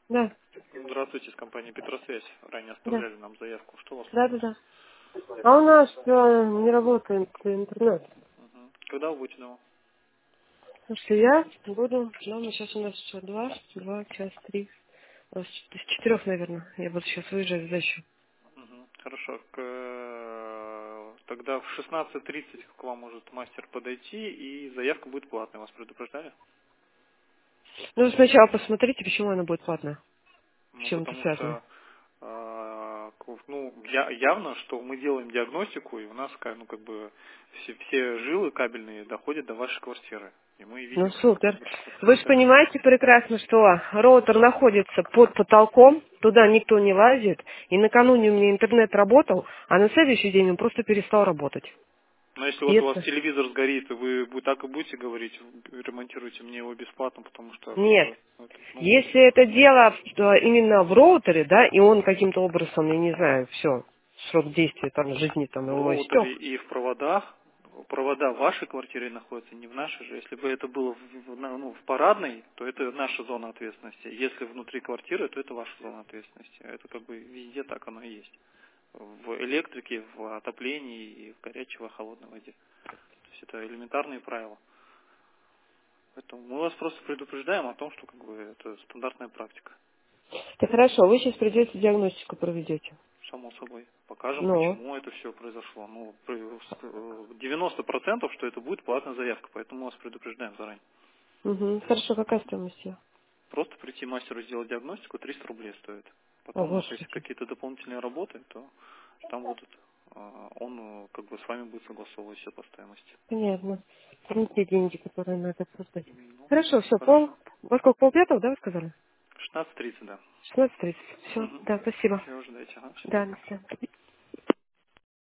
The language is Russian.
Да. Здравствуйте, с компании Петросвязь. Ранее Да. оставляли нам заявку. Что вас Да, да, волнует? да. А у нас не работает интернет. Мгм. Когда вы будете дома? Слушай, я буду, сейчас у нас что, два, час, три, с 4, наверное. Я буду сейчас выезжать в дачу. Мгм. Хорошо. Тогда в 16:30 к вам может мастер подойти, и заявка будет платная. Вас предупреждали? Ну, сначала посмотрите, почему она будет платная. С Ну, чем это потому связано. что ну, явно, что мы делаем диагностику, и у нас ну, как бы все жилы кабельные доходят до вашей квартиры. И мы Ну, видим, как супер. бы, что Вы же процесс. понимаете прекрасно, что роутер находится под потолком, туда никто не лазит, и накануне у меня интернет работал, а на следующий день он просто перестал работать. Но если И вот у вас это... телевизор сгорит, и вы так и будете говорить, ремонтируйте мне его бесплатно, потому что как Нет. бы это, ну, Если это дело именно в роутере, да, и он каким-то образом, я не знаю, все, срок действия там, жизни там в его истек. роутере и в проводах, провода в вашей квартире находятся, не в нашей же. Если бы это было в парадной, то это наша зона ответственности. Если внутри квартиры, то это ваша зона ответственности. Это как бы везде так оно и есть. В электрике, в отоплении и в горячей, и холодной воде. То есть это элементарные правила. Поэтому мы вас просто предупреждаем о том, что как бы это стандартная практика. Так хорошо, вы сейчас придете диагностику проведете. Само собой. Покажем, Ну, почему это все произошло. Ну, 90%, что это будет платная заявка, поэтому мы вас предупреждаем заранее. угу. Хорошо, какая стоимость ее? Просто прийти мастеру сделать диагностику 300 рублей стоит. О, Потом уже, если Господи. какие-то дополнительные работы, то там будут, он как бы с вами будет согласовывать все по стоимости. Понятно. Это не те деньги, которые надо создать. Ну, Хорошо, все, хорошо. во сколько, полпятого, да, вы сказали? 16:30, да. 16:30. Все, Угу. да, спасибо. Все, ждайте. Ага, всего Да, доброго. до свидания.